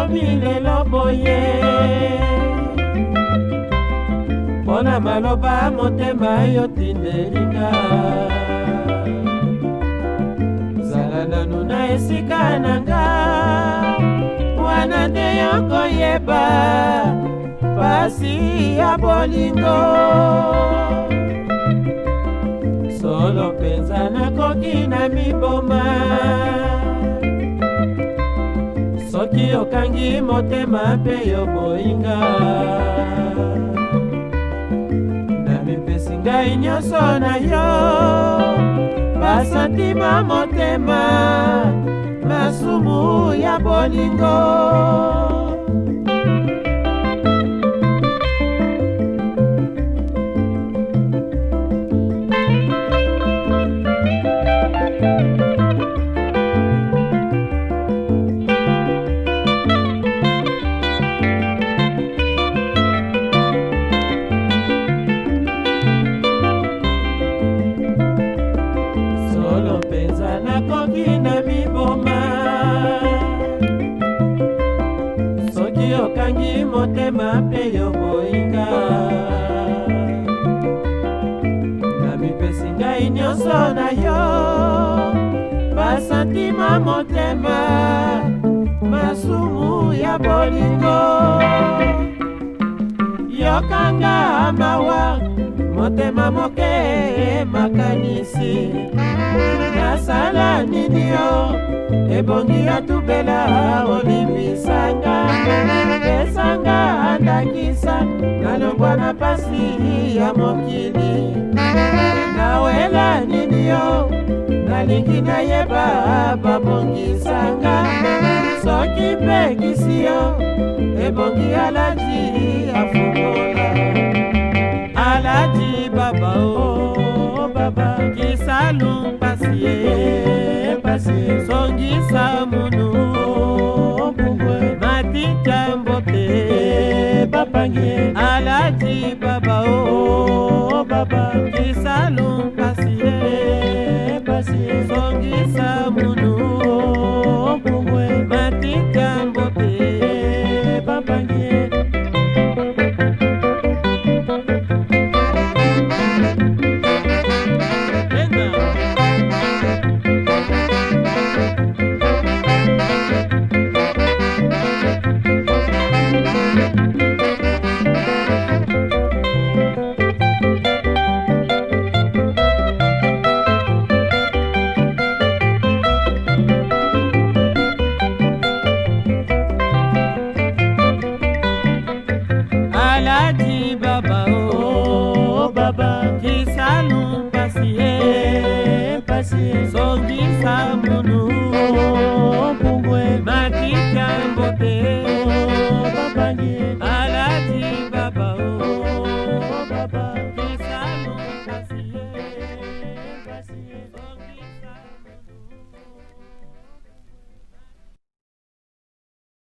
nakomi lelo boye mpona maloba motema yo tindelinga. Zala nanu na esika nanga wana nde yokoyeba pasi ya bolingo. Solo penza nakoki na miboma soki okangi motema mpe yo boyinga. Namipesi ngai nyonso na yo basantima motema masumu ya bolingo. Nakoki na miboma soki okangi motema mpe yo boyinga. Namipesi ngai nyonso na yo basantima motema masumu ya bolingo. Yokanga mawa motema moke makanisi. Nasala nini yo ebongi atubela olimbisanga. Pesanga andakisa nalongwa na pasi ya mokili. Nawela nini yo nalingi nayeba babongisanga. Soki pekisi yo ebongi alaji afungola. Alaji baba o baba kisalu pasi songisa munu bungwe matita mbote bapange. Alaji baba o baba kisalu